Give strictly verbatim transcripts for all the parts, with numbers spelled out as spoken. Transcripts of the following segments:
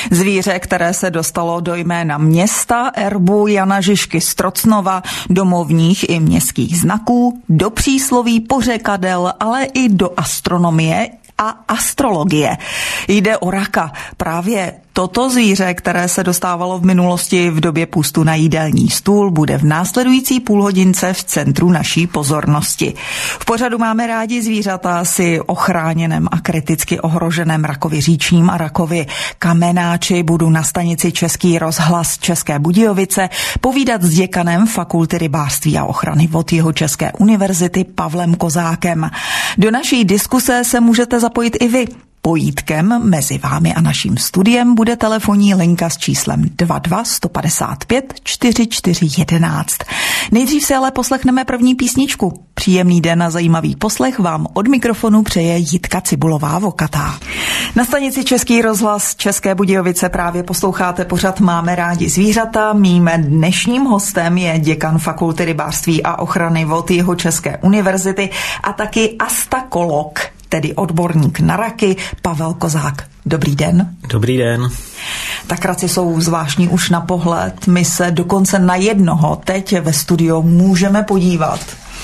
Zvíře, které se dostalo do jména města, erbu Jana Žižky z Trocnova, domovních i městských znaků, do přísloví, pořekadel, ale i do astronomie a astrologie. Jde o raka. Právě toto zvíře, které se dostávalo v minulosti v době půstu na jídelní stůl, bude v následující půlhodince v centru naší pozornosti. V pořadu Máme rádi zvířata si o chráněném a kriticky ohroženém rakovi říčním a rakovi kamenáči budu na stanici Český rozhlas České Budějovice povídat s děkanem Fakulty rybářství a ochrany vod Jihočeské univerzity Pavlem Kozákem. Do naší diskuse se můžete zapojit i vy. Pojítkem mezi vámi a naším studiem bude telefonní linka s číslem dva dva sto padesát pět čtyřicet čtyři jedenáct. Nejdřív si ale poslechneme první písničku. Příjemný den a zajímavý poslech vám od mikrofonu přeje Jitka Cibulová-Vokatá. Na stanici Český rozhlas České Budějovice právě posloucháte pořad Máme rádi zvířata. Mým dnešním hostem je děkan Fakulty rybářství a ochrany vod Jihočeské univerzity a taky astakolog, tedy odborník na raky, Pavel Kozák. Dobrý den. Dobrý den. Tak raci jsou zvláštní už na pohled. My se dokonce na jednoho teď ve studiu můžeme podívat.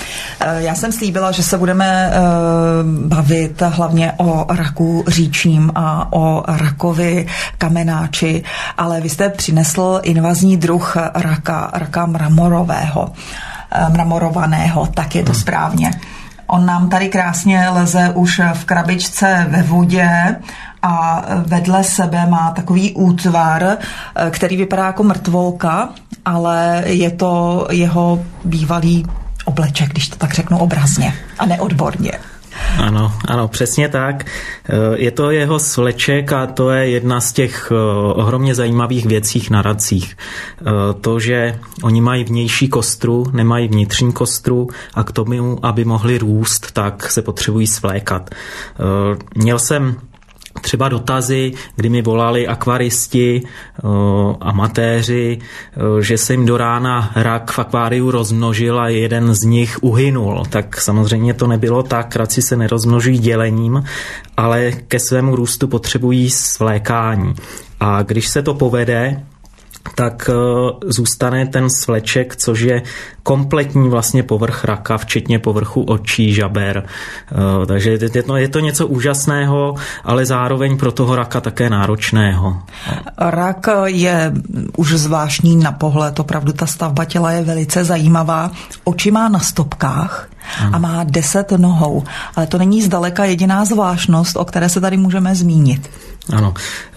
Já jsem slíbila, že se budeme bavit hlavně o raku říčním a o rakovi kamenáči, ale vy jste přinesl invazní druh raka, raka mramorového, mramorovaného, tak je to správně. On nám tady krásně leze už v krabičce ve vodě a vedle sebe má takový útvar, který vypadá jako mrtvolka, ale je to jeho bývalý obleček, když to tak řeknu obrazně a neodborně. Ano, ano, přesně tak. Je to jeho svleček a to je jedna z těch ohromně zajímavých věcí na racích. To, že oni mají vnější kostru, nemají vnitřní kostru a k tomu, aby mohli růst, tak se potřebují svlékat. Měl jsem třeba dotazy, kdy mi volali akvaristi, amatéři, že se jim do rána rak v akváriu rozmnožil a jeden z nich uhynul. Tak samozřejmě to nebylo tak, raci se nerozmnožují dělením, ale ke svému růstu potřebují svlékání. A když se to povede, tak zůstane ten svleček, což je kompletní vlastně povrch raka, včetně povrchu očí, žaber. Takže je to, je to něco úžasného, ale zároveň pro toho raka také náročného. Rak je už zvláštní na pohled, opravdu ta stavba těla je velice zajímavá. Oči má na stopkách a má deset nohou, ale to není zdaleka jediná zvláštnost, o které se tady můžeme zmínit. Ano,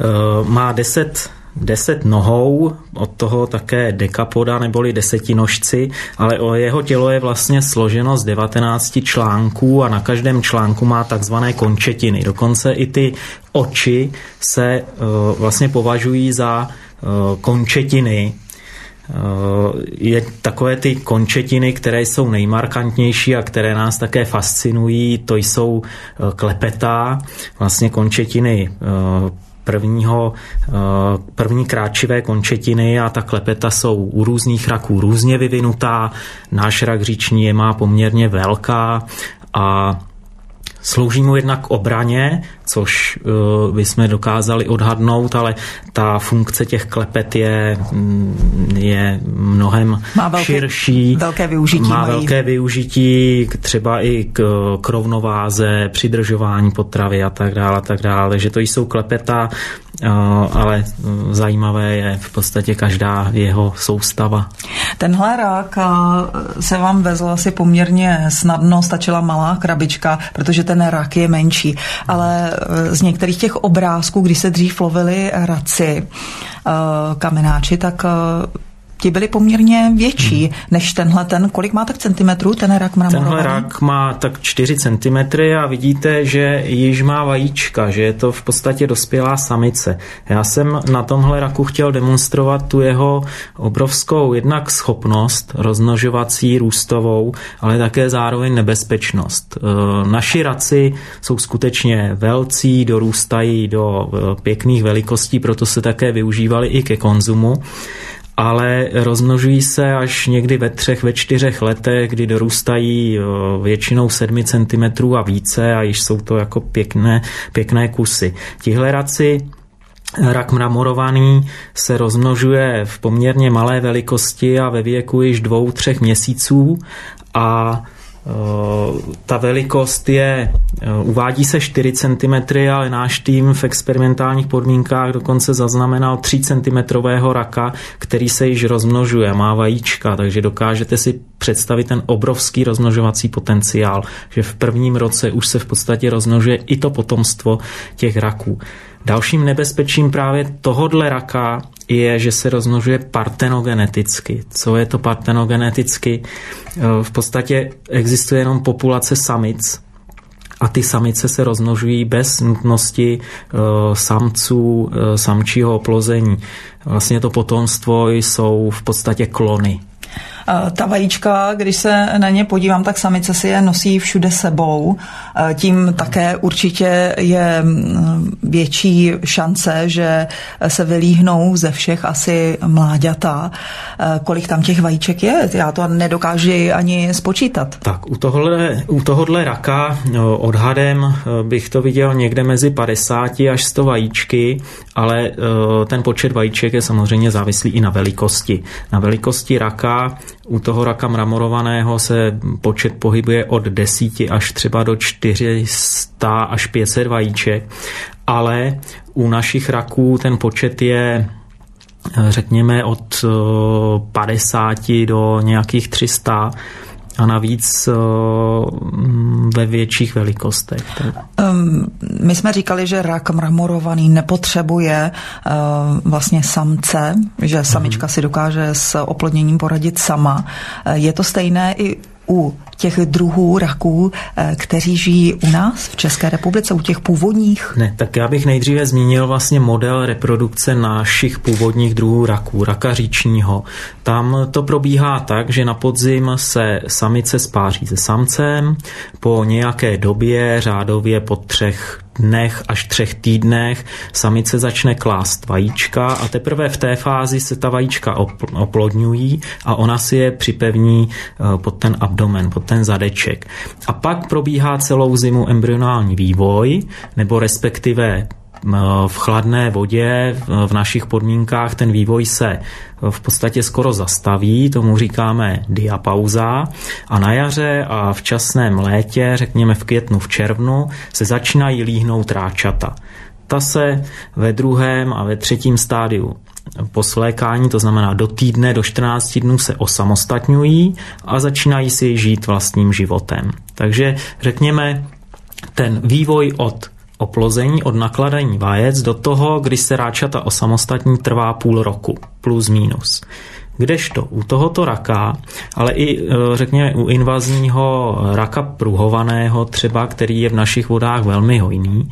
má deset deset nohou, od toho také dekapoda neboli desetinožci, ale o jeho tělo je vlastně složeno z devatenácti článků a na každém článku má takzvané končetiny. Dokonce i ty oči se uh, vlastně považují za uh, končetiny. Uh, je takové ty končetiny, které jsou nejmarkantnější a které nás také fascinují, to jsou uh, klepeta, vlastně končetiny uh, prvního, první kráčivé končetiny a ta klepeta jsou u různých raků různě vyvinutá. Náš rak říční je má poměrně velká a slouží mu jednak k obraně, což uh, bychom dokázali odhadnout, ale ta funkce těch klepet je, je mnohem má velké, širší. Velké využití má mají. velké využití třeba i k, k rovnováze, přidržování potravy a tak dále, a tak dále. Že to jsou klepeta, uh, ale zajímavé je v podstatě každá jeho soustava. Tenhle rak se vám vezl asi poměrně snadno, stačila malá krabička, protože ten rak je menší, ale z některých těch obrázků, když se dřív lovili raci, kamenáči, tak ti byli poměrně větší hmm. než tenhle ten. Kolik má tak centimetrů ten rak mramorovaný? Tenhle rak má tak čtyři centimetry a vidíte, že již má vajíčka, že je to v podstatě dospělá samice. Já jsem na tomhle raku chtěl demonstrovat tu jeho obrovskou jednak schopnost rozmnožovací, růstovou, ale také zároveň nebezpečnost. Naši raci jsou skutečně velcí, dorůstají do pěkných velikostí, proto se také využívali i ke konzumu. Ale rozmnožují se až někdy ve třech, ve čtyřech letech, kdy dorůstají většinou sedmi centimetrů a více a již jsou to jako pěkné, pěkné kusy. Tihle raci Rak mramorovaný se rozmnožuje v poměrně malé velikosti a ve věku již dvou, třech měsíců a ta velikost je, uvádí se čtyři centimetry, ale náš tým v experimentálních podmínkách dokonce zaznamenal tři centimetrového raka, který se již rozmnožuje, má vajíčka, takže dokážete si představit ten obrovský rozmnožovací potenciál, že v prvním roce už se v podstatě rozmnožuje i to potomstvo těch raků. Dalším nebezpečím právě tohodle raka je, že se rozmnožuje partenogeneticky. Co je to partenogeneticky? V podstatě existuje jenom populace samic a ty samice se rozmnožují bez nutnosti samců, samčího oplození. Vlastně to potomstvo jsou v podstatě klony. Ta vajíčka, když se na ně podívám, tak samice si je nosí všude sebou. Tím také určitě je větší šance, že se vylíhnou ze všech asi mláďata. Kolik tam těch vajíček je? Já to nedokážu ani spočítat. Tak u tohohle, u tohohle raka odhadem bych to viděl někde mezi padesát až sto vajíčky, ale ten počet vajíček je samozřejmě závislý i na velikosti. Na velikosti raka u toho raka mramorovaného se počet pohybuje od deseti až třeba do čtyři sta až pět set vajíček, ale u našich raků ten počet je řekněme od padesáti do nějakých tři sta a navíc ve větších velikostech. Um, my jsme říkali, že rak mramorovaný nepotřebuje uh, vlastně samce, že samička si dokáže s oplodněním poradit sama. Uh, je to stejné i u těch druhů raků, kteří žijí u nás v České republice, u těch původních? Ne, tak já bych nejdříve zmínil vlastně model reprodukce našich původních druhů raků, raka říčního. Tam to probíhá tak, že na podzim se samice spáří se samcem, po nějaké době, řádově po třech dnech až třech týdnech, samice začne klást vajíčka a teprve v té fázi se ta vajíčka oplodňují a ona si je připevní pod ten abdomen, pod ten zadeček. A pak probíhá celou zimu embryonální vývoj, nebo respektive v chladné vodě v našich podmínkách ten vývoj se v podstatě skoro zastaví, tomu říkáme diapauza a na jaře a v časném létě, řekněme v květnu, v červnu, se začínají líhnout ráčata. Ta se ve druhém a ve třetím stádiu po slékání, to znamená do týdne, do čtrnácti dnů se osamostatňují a začínají si žít vlastním životem. Takže řekněme, ten vývoj od oplození, od nakladání vajec do toho, kdy se ráčata osamostatní, trvá půl roku, plus minus. Kdežto u tohoto raka, ale i řekněme u invazního raka pruhovaného třeba, který je v našich vodách velmi hojný,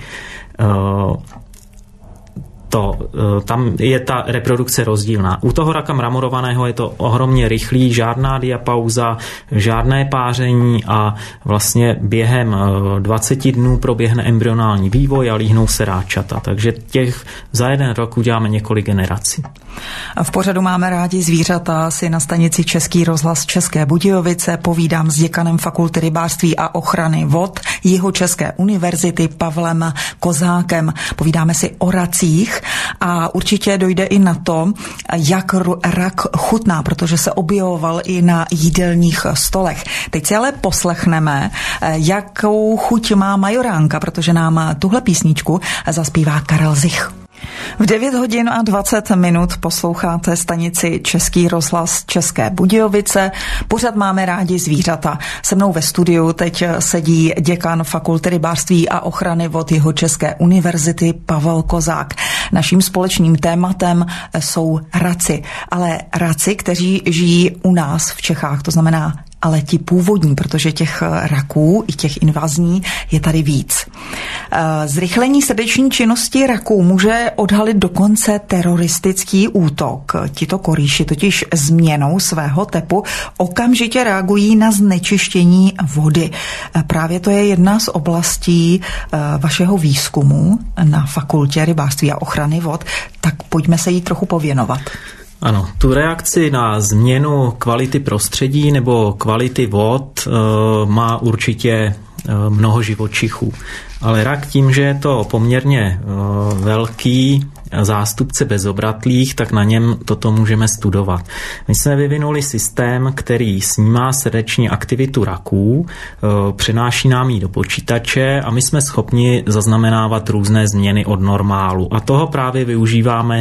to, tam je ta reprodukce rozdílná. U toho raka mramorovaného je to ohromně rychlý, žádná diapauza, žádné páření a vlastně během dvaceti dnů proběhne embryonální vývoj a líhnou se ráčata. Takže těch za jeden rok uděláme několik generací. V pořadu Máme rádi zvířata si na stanici Český rozhlas České Budějovice povídám s děkanem Fakulty rybářství a ochrany vod Jihočeské univerzity Pavlem Kozákem. Povídáme si o racích a určitě dojde i na to, jak rak chutná, protože se objevoval i na jídelních stolech. Teď si ale poslechneme, jakou chuť má majoránka, protože nám tuhle písničku zaspívá Karel Zich. V devět hodin a dvacet minut posloucháte stanici Český rozhlas České Budějovice. Pořad Máme rádi zvířata. Se mnou ve studiu teď sedí děkan Fakulty rybářství a ochrany vod Jihočeské univerzity Pavel Kozák. Naším společným tématem jsou raci, ale raci, kteří žijí u nás v Čechách, to znamená ale ti původní, protože těch raků i těch invazní je tady víc. Zrychlení srdeční činnosti raků může odhalit dokonce teroristický útok. Tito korýši totiž změnou svého tepu okamžitě reagují na znečištění vody. Právě to je jedna z oblastí vašeho výzkumu na Fakultě rybářství a ochrany vod, tak pojďme se jí trochu pověnovat. Ano, tu reakci na změnu kvality prostředí nebo kvality vod e, má určitě e, mnoho živočichů. Ale rak tím, že je to poměrně e, velký zástupce bezobratlých, tak na něm toto můžeme studovat. My jsme vyvinuli systém, který snímá srdeční aktivitu raků, přenáší nám ji do počítače a my jsme schopni zaznamenávat různé změny od normálu. A toho právě využíváme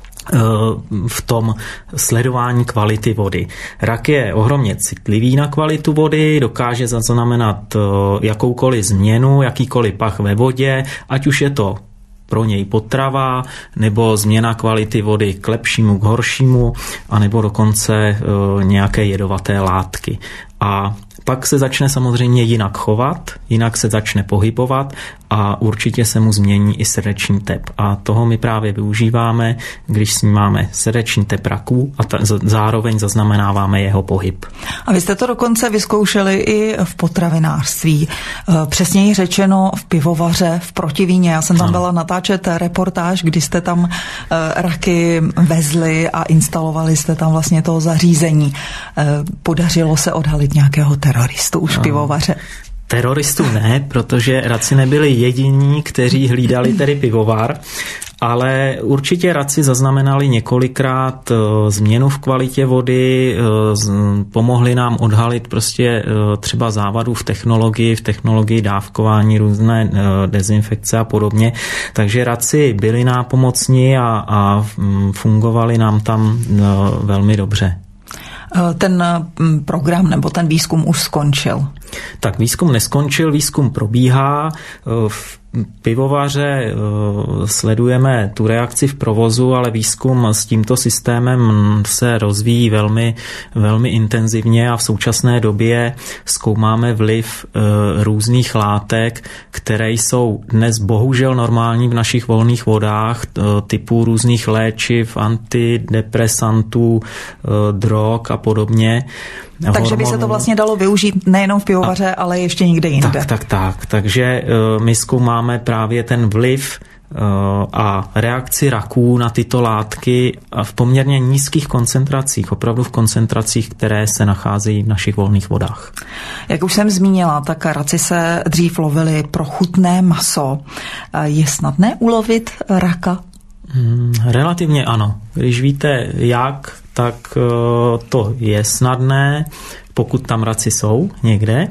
v tom sledování kvality vody. Rak je ohromně citlivý na kvalitu vody, dokáže zaznamenat jakoukoliv změnu, jakýkoliv pach ve vodě, ať už je to pro něj potrava, nebo změna kvality vody k lepšímu, k horšímu, anebo dokonce nějaké jedovaté látky. A pak se začne samozřejmě jinak chovat, jinak se začne pohybovat a určitě se mu změní i srdeční tep. A toho my právě využíváme, když snímáme srdeční tep raků a ta, zároveň zaznamenáváme jeho pohyb. A vy jste to dokonce vyzkoušeli i v potravinářství. Přesněji řečeno v pivovaře v Protivíně. Já jsem tam byla natáčet reportáž, kdy jste tam raky vezli a instalovali jste tam vlastně toho zařízení. Podařilo se odhalit nějakého teroristu už v pivovaře? Teroristů ne, protože raci nebyli jediní, kteří hlídali tedy pivovar, ale určitě raci zaznamenali několikrát změnu v kvalitě vody, pomohli nám odhalit prostě třeba závadu v technologii, v technologii dávkování, různé dezinfekce a podobně. Takže raci byli nápomocní a, a fungovali nám tam velmi dobře. Ten program nebo ten výzkum už skončil? Tak výzkum neskončil, výzkum probíhá. V pivovaře sledujeme tu reakci v provozu, ale výzkum s tímto systémem se rozvíjí velmi, velmi intenzivně a v současné době zkoumáme vliv různých látek, které jsou dnes bohužel normální v našich volných vodách, typu různých léčiv, antidepresantů, drog a podobně. Takže hormonů. By se to vlastně dalo využít nejenom v pivovaře, a, ale ještě někde jinde. Tak, tak, tak. Takže my zkoumáme právě ten vliv a reakci raků na tyto látky v poměrně nízkých koncentracích, opravdu v koncentracích, které se nacházejí v našich volných vodách. Jak už jsem zmínila, tak raci se dřív lovili pro chutné maso. Je snadné ulovit raka? Hmm, relativně ano. Když víte jak, tak to je snadné, pokud tam raci jsou někde.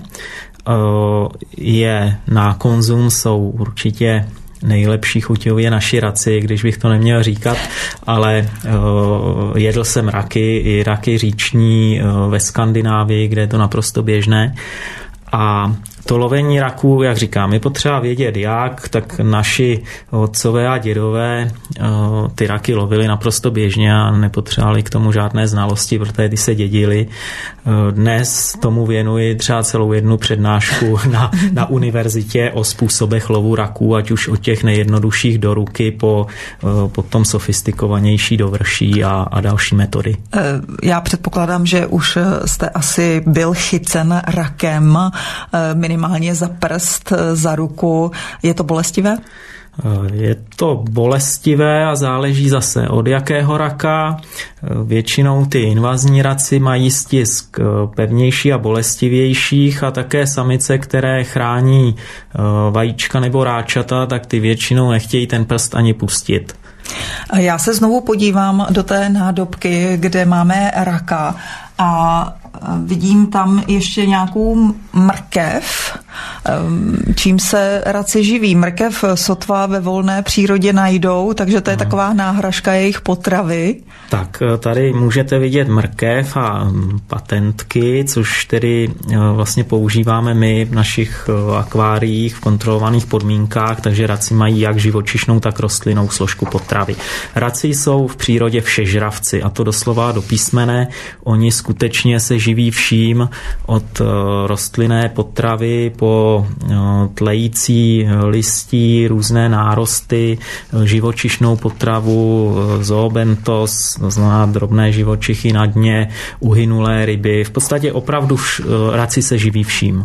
Je na konzum, jsou určitě nejlepší chuťově naši raci, když bych to neměl říkat, ale jedl jsem raky, i raky říční ve Skandinávii, kde je to naprosto běžné. A to lovení raků, jak říkám, je potřeba vědět jak, tak naši otcové a dědové ty raky lovili naprosto běžně a nepotřebovali k tomu žádné znalosti, protože ty se dědili. Dnes tomu věnuji třeba celou jednu přednášku na, na univerzitě o způsobech lovu raků, ať už od těch nejjednodušších do ruky po, po tom sofistikovanější do vrší a, a další metody. Já předpokládám, že už jste asi byl chycen rakem, minimálně za prst, za ruku. Je to bolestivé? Je to bolestivé a záleží zase od jakého raka. Většinou ty invazní raci mají stisk pevnější a bolestivějších a také samice, které chrání vajíčka nebo ráčata, tak ty většinou nechtějí ten prst ani pustit. Já se znovu podívám do té nádobky, kde máme raka a vidím tam ještě nějakou mrkev, čím se raci živí. Mrkev sotva ve volné přírodě najdou, takže to je taková náhražka jejich potravy. Tak tady můžete vidět mrkev a patentky, což tedy vlastně používáme my v našich akváriích v kontrolovaných podmínkách, takže raci mají jak živočišnou, tak rostlinnou složku potravy. Raci jsou v přírodě všežravci a to doslova do písmene. Oni skutečně se živí vším od rostlinné potravy po tlející listí, různé nárosty, živočišnou potravu, zoobentos, to znamená drobné živočichy na dně, uhynulé ryby. V podstatě opravdu vš, raci se živí vším.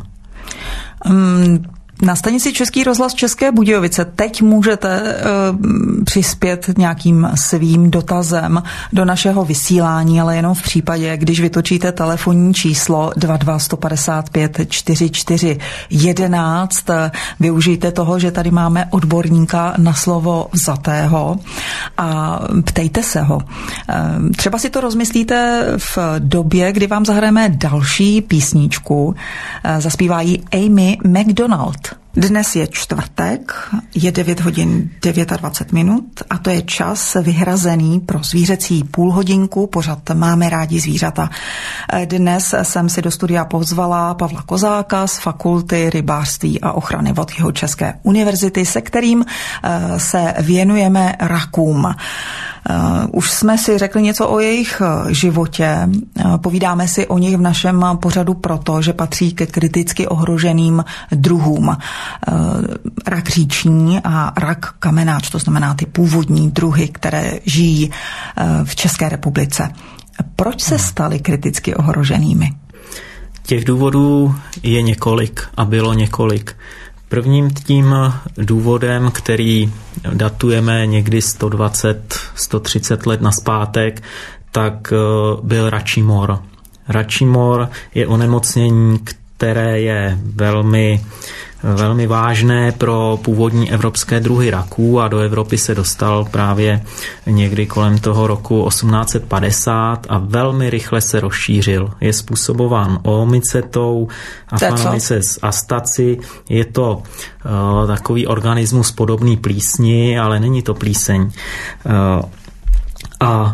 Um. Na stanici Český rozhlas České Budějovice teď můžete uh, přispět nějakým svým dotazem do našeho vysílání, ale jenom v případě, když vytočíte telefonní číslo dva dva jedna pět pět čtyři čtyři jedenáct. Využijte toho, že tady máme odborníka na slovo vzatého. a ptejte se ho. Třeba si to rozmyslíte v době, kdy vám zahrajeme další písničku. Zaspívá ji Amy McDonald. Dnes je čtvrtek, je devět hodin dvacet devět minut a to je čas vyhrazený pro zvířecí půlhodinku, pořad Máme rádi zvířata. Dnes jsem si do studia pozvala Pavla Kozáka z Fakulty rybářství a ochrany vod Jihočeské univerzity, se kterým se věnujeme rakům. Už jsme si řekli něco o jejich životě, povídáme si o nich v našem pořadu proto, že patří ke kriticky ohroženým druhům. Rak říční a rak kamenáč, to znamená ty původní druhy, které žijí v České republice. Proč se staly kriticky ohroženými? Těch důvodů je několik a bylo několik. Prvním tím důvodem, který datujeme někdy sto dvacet, sto třicet let nazpátek, tak byl račí mor. Račí mor je onemocnění, které je velmi, velmi vážné pro původní evropské druhy raků a do Evropy se dostal právě někdy kolem toho roku osmnáct set padesát a velmi rychle se rozšířil. Je způsobován oomicetou, Aphanomyces astaci. Je to uh, takový organismus podobný plísni, ale není to plíseň. Uh, a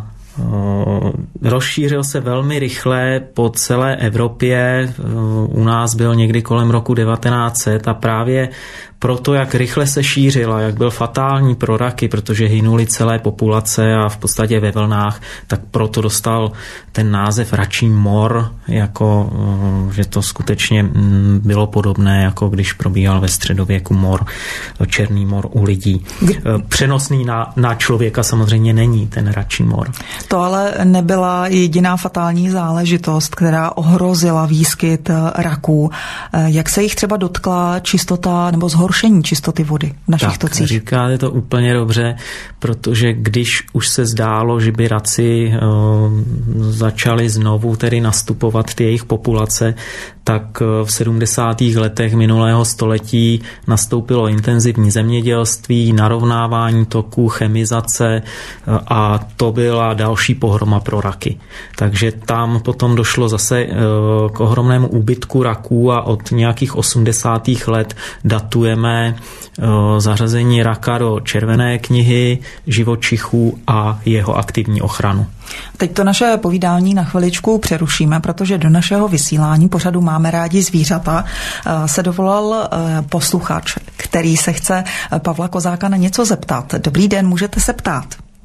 rozšířil se velmi rychle po celé Evropě. U nás byl někdy kolem roku devatenáct set a právě proto, jak rychle se šířil a jak byl fatální pro raky, protože hynuly celé populace a v podstatě ve vlnách, tak proto dostal ten název račí mor, jako že to skutečně bylo podobné, jako když probíhal ve středověku mor, černý mor u lidí. Přenosný na, na člověka samozřejmě není ten račí mor. To ale nebyla jediná fatální záležitost, která ohrozila výskyt raků. Jak se jich třeba dotkla čistota nebo zhoršení čistoty vody v našich tak, tocích? Říkáte to úplně dobře, protože když už se zdálo, že by raci uh, začaly znovu tedy nastupovat ty jejich populace, tak v sedmdesátých letech minulého století nastoupilo intenzivní zemědělství, narovnávání toků, chemizace a to byla další pohroma pro raky. Takže tam potom došlo zase k ohromnému úbytku raků a od nějakých osmdesátých let datujeme zařazení raka do červené knihy živočichů a jeho aktivní ochranu. Teď to naše povídání na chviličku přerušíme, protože do našeho vysílání pořadu Máme rádi zvířata se dovolal posluchač, který se chce Pavla Kozáka na něco zeptat. Dobrý den, můžete se ptát.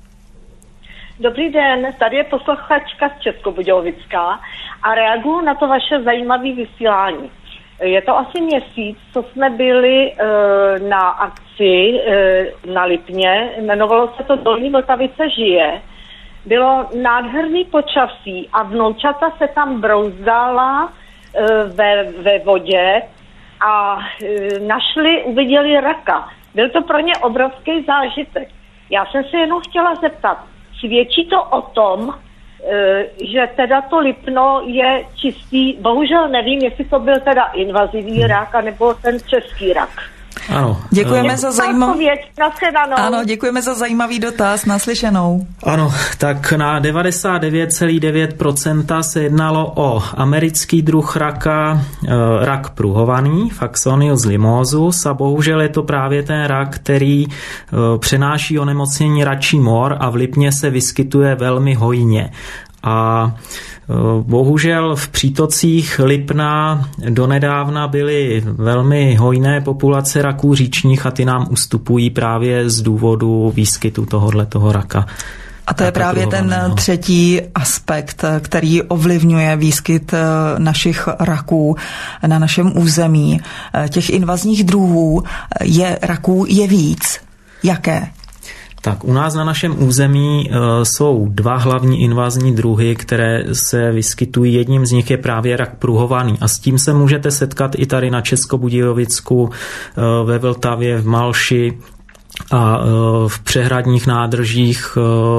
Dobrý den, tady je posluchačka z Českobudějovická a reaguju na to vaše zajímavé vysílání. Je to asi měsíc, co jsme byli e, na akci e, na Lipně, jmenovalo se to Dolní Vltavice žije. Bylo nádherný počasí a vnoučata se tam brouzdala e, ve, ve vodě a e, našli, uviděli raka. Byl to pro ně obrovský zážitek. Já jsem se jenom chtěla zeptat, svědčí to o tom, že teda to Lipno je čistý, bohužel nevím, jestli to byl teda invazivní rak, anebo ten český rak. Ano. Děkujeme za zajímavý... Ano, děkujeme za zajímavý dotaz, naslyšenou. Ano, tak na devadesát devět celá devět procent se jednalo o americký druh raka, rak pruhovaný, Faxonius limosus, a bohužel je to právě ten rak, který přenáší onemocnění račí mor a v Lipně se vyskytuje velmi hojně. A bohužel v přítocích Lipna donedávna byly velmi hojné populace raků říčních a ty nám ustupují právě z důvodu výskytu tohoto raka. A to je právě ten třetí aspekt, který ovlivňuje výskyt našich raků na našem území. Těch invazních druhů je raků je víc. Jaké? Tak u nás na našem území e, jsou dva hlavní invazní druhy, které se vyskytují. Jedním z nich je právě rak pruhovaný a s tím se můžete setkat i tady na Českobudějovicku, e, ve Vltavě, v Malši a v přehradních nádržích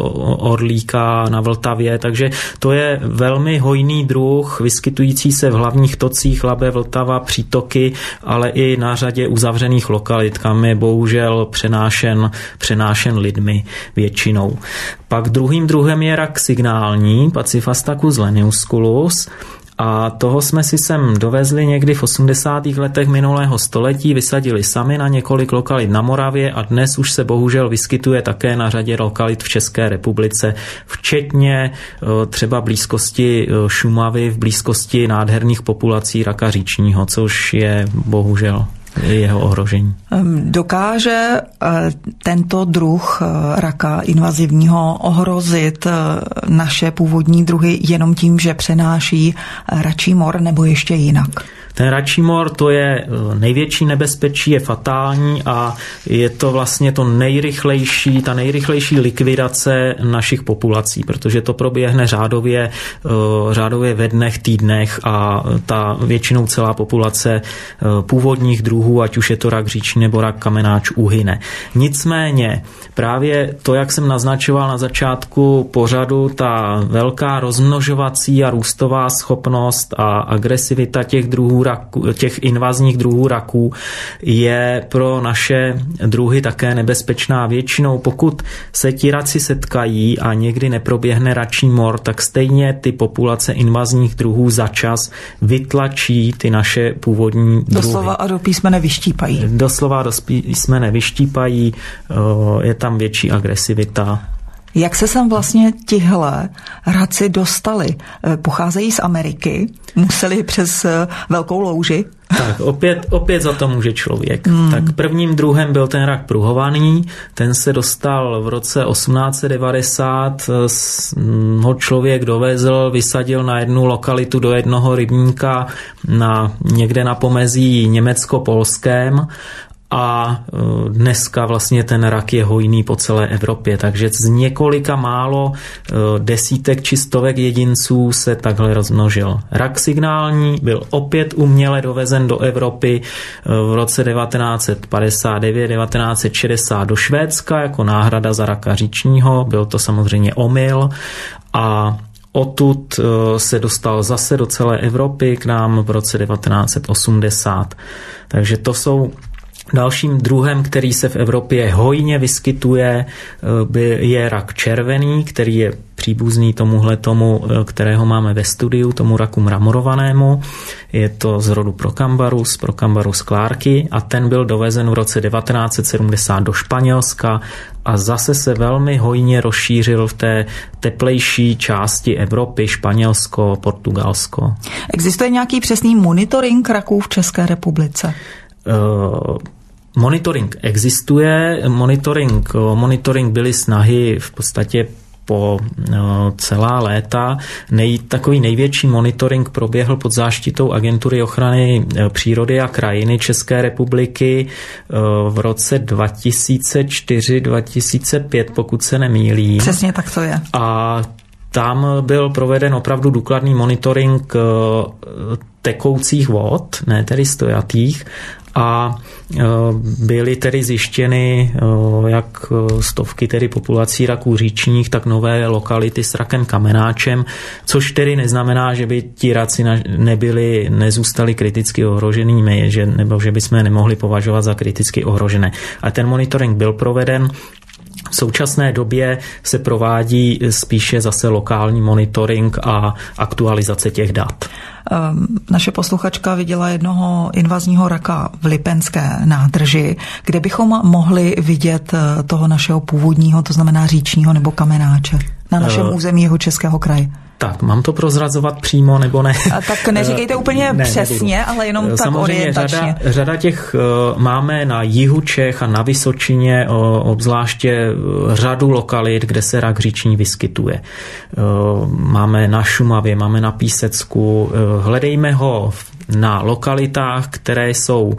Orlíka na Vltavě, takže to je velmi hojný druh, vyskytující se v hlavních tocích Labe, Vltava, přítoky, ale i na řadě uzavřených lokalit, kam je bohužel přenášen, přenášen lidmi většinou. Pak druhým druhem je rak signální, Pachyfastacus leniusculus, a toho jsme si sem dovezli někdy v osmdesátých letech minulého století, vysadili sami na několik lokalit na Moravě a dnes už se bohužel vyskytuje také na řadě lokalit v České republice, včetně třeba blízkosti Šumavy, v blízkosti nádherných populací raka říčního, což je bohužel jeho ohrožení. Dokáže tento druh raka invazivního ohrozit naše původní druhy jenom tím, že přenáší račí mor, nebo ještě jinak? Ten račí mor, to je největší nebezpečí, je fatální a je to vlastně to nejrychlejší, ta nejrychlejší likvidace našich populací, protože to proběhne řádově, řádově ve dnech, týdnech a ta většinou celá populace původních druhů, ať už je to rak říční nebo rak kamenáč, uhyne. Nicméně právě to, jak jsem naznačoval na začátku pořadu, ta velká rozmnožovací a růstová schopnost a agresivita těch druhů raku, těch invazních druhů raků je pro naše druhy také nebezpečná. Většinou, pokud se ti raci setkají a někdy neproběhne račí mor, tak stejně ty populace invazních druhů začas vytlačí ty naše původní druhy. Doslova a do písmene vyštípají. Doslova do písmene vyštípají, je tam větší agresivita. Jak se sem vlastně tihle raci dostali? Pocházejí z Ameriky, museli přes velkou louži? Tak opět, opět za to může člověk. Hmm. Tak prvním druhem byl ten rak pruhovaný, ten se dostal v roce osmnáct set devadesát, ho člověk dovezl, vysadil na jednu lokalitu do jednoho rybníka na, někde na pomezí německo-polském. A dneska vlastně ten rak je hojný po celé Evropě, takže z několika málo desítek či stovek jedinců se takhle rozmnožil. Rak signální byl opět uměle dovezen do Evropy v roce devatenáct set padesát devět devatenáct set šedesát do Švédska jako náhrada za raka říčního, byl to samozřejmě omyl a odtud se dostal zase do celé Evropy k nám v roce devatenáct set osmdesát. Takže to jsou dalším druhem, který se v Evropě hojně vyskytuje, je rak červený, který je příbuzný tomuhle tomu, kterého máme ve studiu, tomu raku mramorovanému. Je to z rodu Procambarus, Procambarus clarki a ten byl dovezen v roce devatenáct set sedmdesát do Španělska a zase se velmi hojně rozšířil v té teplejší části Evropy, Španělsko, Portugalsko. Existuje nějaký přesný monitoring raků v České republice? Uh, monitoring existuje, monitoring, monitoring byly snahy v podstatě po uh, celá léta. Nej, takový největší monitoring proběhl pod záštitou Agentury ochrany uh, přírody a krajiny České republiky uh, v roce dva tisíce čtyři dva tisíce pět, pokud se nemýlím. Přesně tak to je. A tam byl proveden opravdu důkladný monitoring uh, tekoucích vod, ne tedy stojatých, a byly tedy zjištěny jak stovky tedy populací raků říčních, tak nové lokality s rakem kamenáčem, což tedy neznamená, že by ti raci nebyli, nezůstali kriticky ohroženými, že, nebo že bychom je nemohli považovat za kriticky ohrožené. A ten monitoring byl proveden. V současné době se provádí spíše zase lokální monitoring a aktualizace těch dat. Naše posluchačka viděla jednoho invazního raka v Lipenské nádrži, kde bychom mohli vidět toho našeho původního, to znamená říčního nebo kamenáče na našem uh, území jeho Českého kraje. Tak, mám to prozrazovat přímo nebo ne? A tak neříkejte úplně ne, přesně, nebudu. Ale jenom tak samozřejmě orientačně. Řada, řada těch uh, máme na jihu Čech a na Vysočině uh, obzvláště uh, řadu lokalit, kde se rak říční vyskytuje. Uh, máme na Šumavě, máme na Písecku. Uh, hledejme ho na lokalitách, které jsou,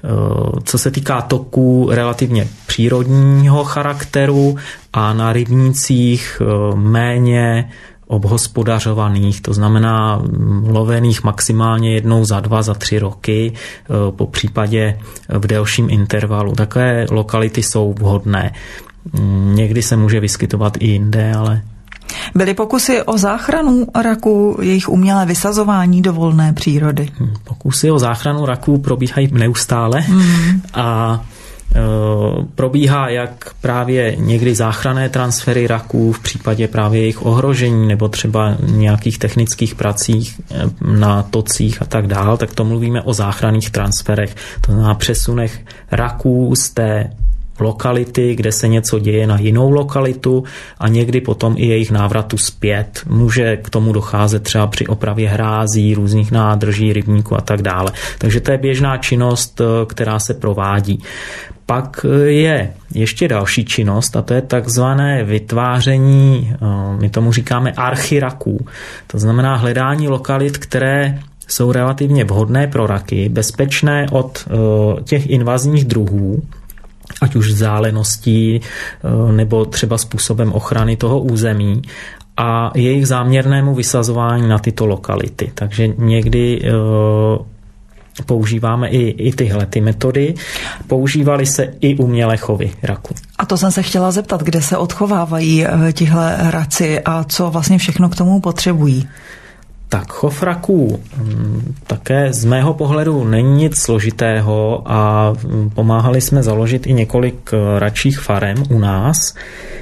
co se týká toků, relativně přírodního charakteru a na rybnících méně obhospodařovaných, to znamená lovených maximálně jednou za dva, za tři roky, po případě v delším intervalu. Takové lokality jsou vhodné. Někdy se může vyskytovat i jinde, ale... Byly pokusy o záchranu raků, jejich umělé vysazování do volné přírody? Pokusy o záchranu raků probíhají neustále mm. a probíhá jak právě někdy záchranné transfery raků v případě právě jejich ohrožení nebo třeba nějakých technických pracích na tocích a tak dál, tak to mluvíme o záchranných transferech, to znamená přesunech raků z té lokality, kde se něco děje, na jinou lokalitu a někdy potom i jejich návratu zpět. Může k tomu docházet třeba při opravě hrází, různých nádrží, rybníků a tak dále. Takže to je běžná činnost, která se provádí. Pak je ještě další činnost a to je takzvané vytváření, my tomu říkáme archy raků. To znamená hledání lokalit, které jsou relativně vhodné pro raky, bezpečné od těch invazních druhů, ať už vzdáleností nebo třeba způsobem ochrany toho území a jejich záměrnému vysazování na tyto lokality. Takže někdy používáme i, i tyhle ty metody. Používaly se i umělé chovy raku. A to jsem se chtěla zeptat, kde se odchovávají tihle raci a co vlastně všechno k tomu potřebují? Tak chov raků také z mého pohledu není nic složitého a pomáhali jsme založit i několik račích farem u nás.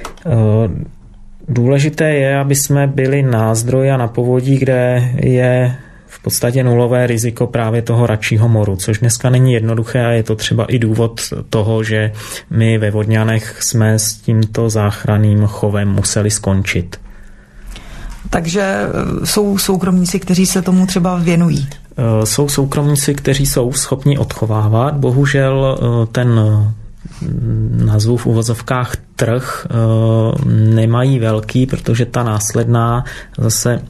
Důležité je, aby jsme byli na zdroji a na povodí, kde je v podstatě nulové riziko právě toho račího moru, což dneska není jednoduché a je to třeba i důvod toho, že my ve Vodňanech jsme s tímto záchranným chovem museli skončit. Takže jsou soukromníci, kteří se tomu třeba věnují? Jsou soukromníci, kteří jsou schopni odchovávat. Bohužel ten, nazvu v uvozovkách, trh nemají velký, protože ta následná zase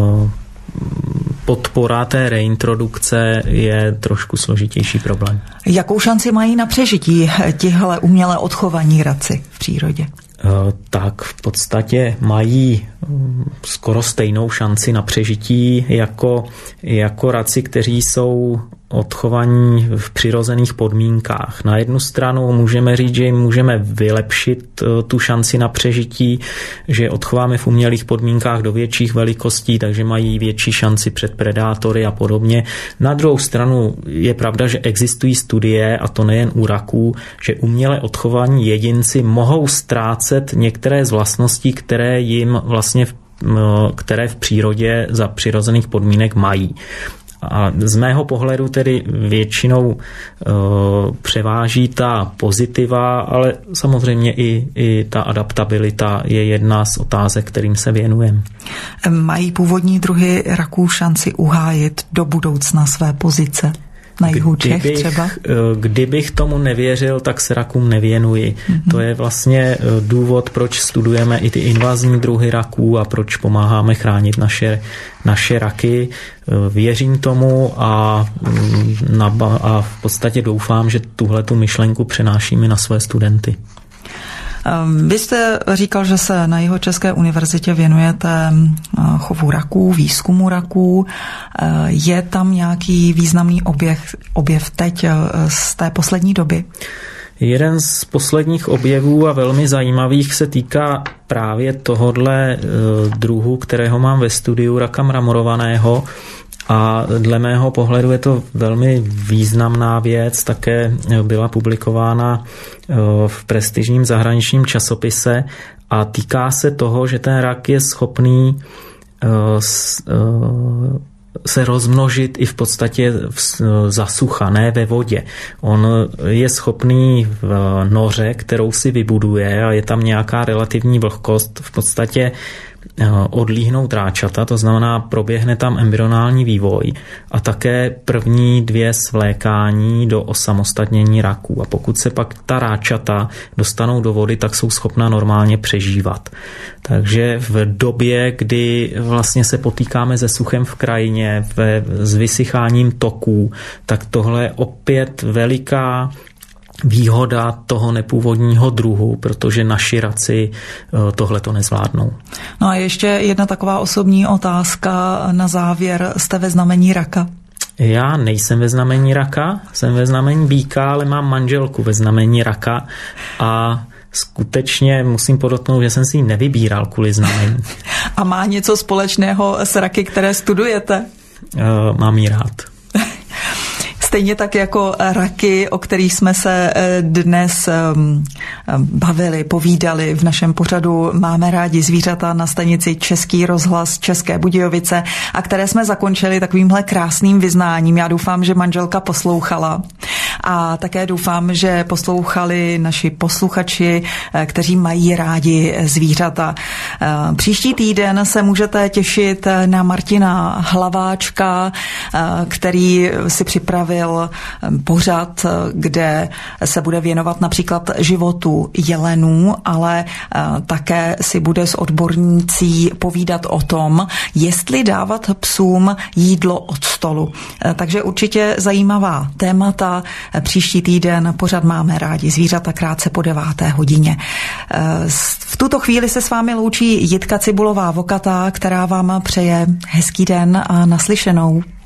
podpora té reintrodukce je trošku složitější problém. Jakou šanci mají na přežití tihle umělé odchovaní raci v přírodě? Tak v podstatě mají skoro stejnou šanci na přežití jako, jako raci, kteří jsou odchovaní v přirozených podmínkách. Na jednu stranu můžeme říct, že jim můžeme vylepšit tu šanci na přežití, že odchováme v umělých podmínkách do větších velikostí, takže mají větší šanci před predátory a podobně. Na druhou stranu je pravda, že existují studie, a to nejen u raků, že uměle odchovaní jedinci mohou ztrácet některé z vlastností, které jim vlastně v, které v přírodě za přirozených podmínek mají. A z mého pohledu tedy většinou uh, převáží ta pozitiva, ale samozřejmě i, i ta adaptabilita je jedna z otázek, kterým se věnujeme. Mají původní druhy raků šanci uhájit do budoucna své pozice? Na jihu Čech kdybych, třeba? Kdybych tomu nevěřil, tak se rakům nevěnuji. Mm-hmm. To je vlastně důvod, proč studujeme i ty invazní druhy raků a proč pomáháme chránit naše, naše raky. Věřím tomu a, a v podstatě doufám, že tuhletu myšlenku přenášíme na své studenty. Vy jste říkal, že se na Jihočeské univerzitě věnujete chovu raků, výzkumu raků. Je tam nějaký významný objev, objev teď z té poslední doby? Jeden z posledních objevů a velmi zajímavých se týká právě tohodle druhu, kterého mám ve studiu, raka mramorovaného. A dle mého pohledu je to velmi významná věc, také byla publikována v prestižním zahraničním časopise a týká se toho, že ten rak je schopný se rozmnožit i v podstatě za sucha, ne ve vodě. On je schopný v noře, kterou si vybuduje a je tam nějaká relativní vlhkost, v podstatě odlíhnout ráčata, to znamená proběhne tam embryonální vývoj a také první dvě svlékání do osamostatnění raků. A pokud se pak ta ráčata dostanou do vody, tak jsou schopna normálně přežívat. Takže v době, kdy vlastně se potýkáme se suchem v krajině, s vysycháním toků, tak tohle je opět veliká výhoda toho nepůvodního druhu, protože naši raci tohle to nezvládnou. No a ještě jedna taková osobní otázka na závěr. Jste ve znamení raka? Já nejsem ve znamení raka, jsem ve znamení býka, ale mám manželku ve znamení raka a skutečně musím podotknout, že jsem si ji nevybíral kvůli znamení. A má něco společného s raky, které studujete? Uh, mám ji rád. Stejně tak jako raky, o kterých jsme se dnes bavili, povídali v našem pořadu Máme rádi zvířata na stanici Český rozhlas České Budějovice a které jsme zakončili takovýmhle krásným vyznáním. Já doufám, že manželka poslouchala a také doufám, že poslouchali naši posluchači, kteří mají rádi zvířata. Příští týden se můžete těšit na Martina Hlaváčka, který si připravil pořad, kde se bude věnovat například životu jelenů, ale také si bude s odbornící povídat o tom, jestli dávat psům jídlo od stolu. Takže určitě zajímavá témata. Příští týden pořad Máme rádi zvířata krátce po deváté hodině. V tuto chvíli se s vámi loučí Jitka Cibulová-Vokatá, která vám přeje hezký den a naslyšenou.